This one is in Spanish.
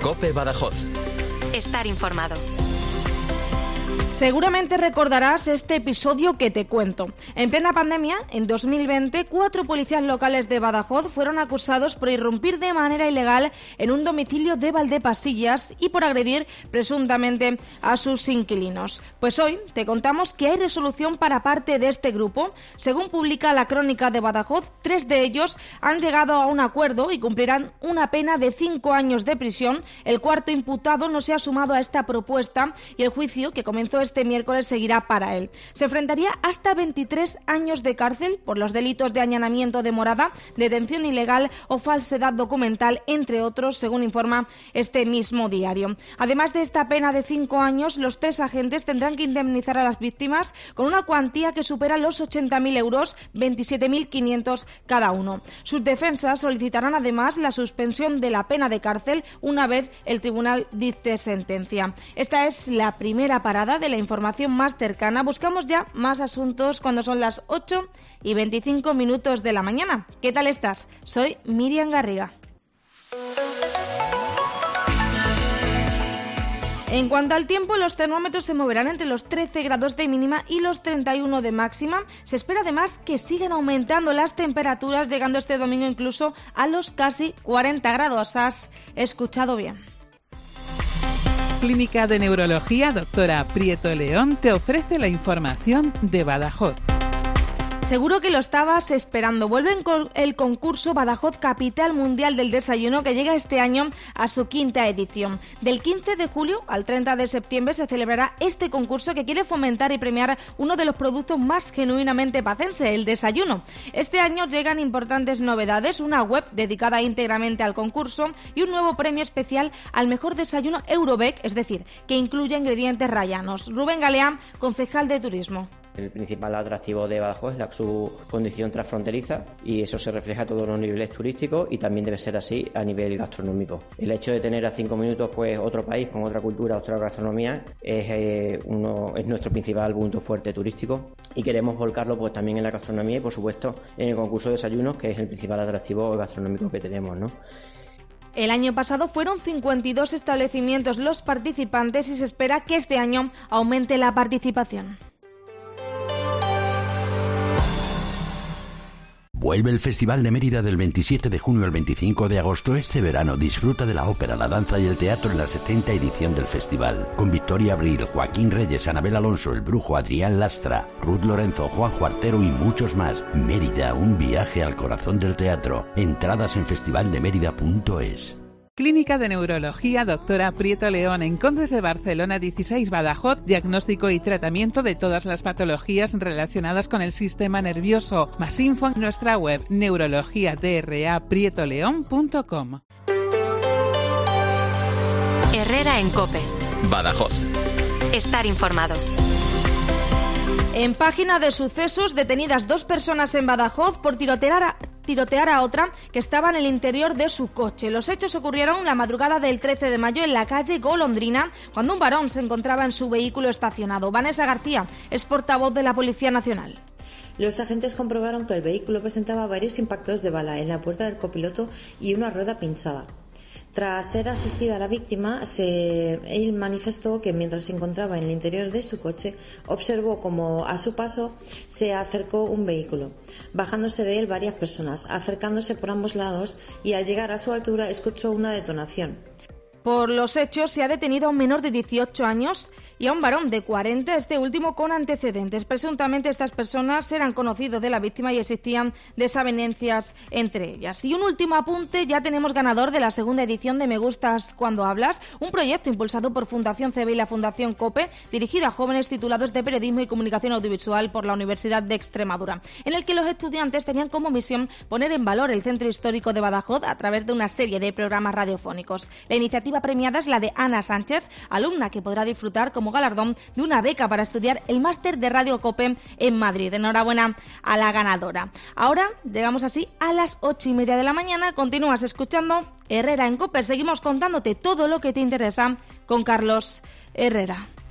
COPE Badajoz. Estar informado. Seguramente recordarás este episodio que te cuento. En plena pandemia, en 2020, 4 policías locales de Badajoz fueron acusados por irrumpir de manera ilegal en un domicilio de Valdepasillas y por agredir presuntamente a sus inquilinos. Pues hoy te contamos que hay resolución para parte de este grupo. Según publica la Crónica de Badajoz, 3 de ellos han llegado a un acuerdo y cumplirán una pena de 5 años de prisión. El cuarto imputado no se ha sumado a esta propuesta y el juicio, que comenzó este miércoles, seguirá para él. Se enfrentaría hasta 23 años de cárcel por los delitos de allanamiento de morada, detención ilegal o falsedad documental, entre otros, según informa este mismo diario. Además de esta pena de 5 años, los 3 agentes tendrán que indemnizar a las víctimas con una cuantía que supera los 80.000 euros, 27.500 cada uno. Sus defensas solicitarán además la suspensión de la pena de cárcel una vez el tribunal dicte sentencia. Esta es la primera parada de la información más cercana. Buscamos ya más asuntos cuando son las 8:25 de la mañana. ¿Qué tal estás? Soy Miriam Garriga. En cuanto al tiempo, los termómetros se moverán entre los 13 grados de mínima y los 31 de máxima. Se espera además que sigan aumentando las temperaturas, llegando este domingo incluso a los casi 40 grados. Has escuchado bien. Clínica de Neurología Doctora Prieto León te ofrece la información de Badajoz. Seguro que lo estabas esperando. Vuelve el concurso Badajoz Capital Mundial del Desayuno, que llega este año a su 5ª edición. Del 15 de julio al 30 de septiembre se celebrará este concurso que quiere fomentar y premiar uno de los productos más genuinamente pacense, el desayuno. Este año llegan importantes novedades, una web dedicada íntegramente al concurso y un nuevo premio especial al mejor desayuno Eurobec, es decir, que incluye ingredientes rayanos. Rubén Galeán, concejal de Turismo. El principal atractivo de Badajoz es su condición transfronteriza y eso se refleja a todos los niveles turísticos y también debe ser así a nivel gastronómico. El hecho de tener a 5 minutos pues otro país con otra cultura, otra gastronomía es nuestro principal punto fuerte turístico y queremos volcarlo pues también en la gastronomía y por supuesto en el concurso de desayunos, que es el principal atractivo gastronómico que tenemos, ¿no? El año pasado fueron 52 establecimientos los participantes y se espera que este año aumente la participación. Vuelve el Festival de Mérida del 27 de junio al 25 de agosto. Este verano disfruta de la ópera, la danza y el teatro en la 70ª edición del festival. Con Victoria Abril, Joaquín Reyes, Anabel Alonso, El Brujo, Adrián Lastra, Ruth Lorenzo, Juanjo Artero y muchos más. Mérida, un viaje al corazón del teatro. Entradas en festivaldemerida.es. Clínica de Neurología Doctora Prieto León en Condes de Barcelona 16 Badajoz. Diagnóstico y tratamiento de todas las patologías relacionadas con el sistema nervioso. Más info en nuestra web neurologiadraprietoleón.com. Herrera en COPE. Badajoz. Estar informado. En página de sucesos, detenidas 2 personas en Badajoz por tirotear a otra que estaba en el interior de su coche. Los hechos ocurrieron la madrugada del 13 de mayo en la calle Golondrina, cuando un varón se encontraba en su vehículo estacionado. Vanessa García es portavoz de la Policía Nacional. Los agentes comprobaron que el vehículo presentaba varios impactos de bala en la puerta del copiloto y una rueda pinchada. Tras ser asistida a la víctima, él manifestó que mientras se encontraba en el interior de su coche, observó como a su paso se acercó un vehículo, bajándose de él varias personas, acercándose por ambos lados y al llegar a su altura escuchó una detonación. Por los hechos se ha detenido a un menor de 18 años y a un varón de 40, este último con antecedentes. Presuntamente estas personas eran conocidos de la víctima y existían desavenencias entre ellas. Y un último apunte, ya tenemos ganador de la 2ª edición de Me Gustas Cuando Hablas, un proyecto impulsado por Fundación CB y la Fundación COPE, dirigido a jóvenes titulados de Periodismo y Comunicación Audiovisual por la Universidad de Extremadura, en el que los estudiantes tenían como misión poner en valor el centro histórico de Badajoz a través de una serie de programas radiofónicos. La iniciativa premiada es la de Ana Sánchez, alumna que podrá disfrutar como galardón de una beca para estudiar el máster de Radio COPE en Madrid. Enhorabuena a la ganadora. Ahora llegamos así a las 8:30 de la mañana. Continúas escuchando Herrera en COPE. Seguimos contándote todo lo que te interesa con Carlos Herrera.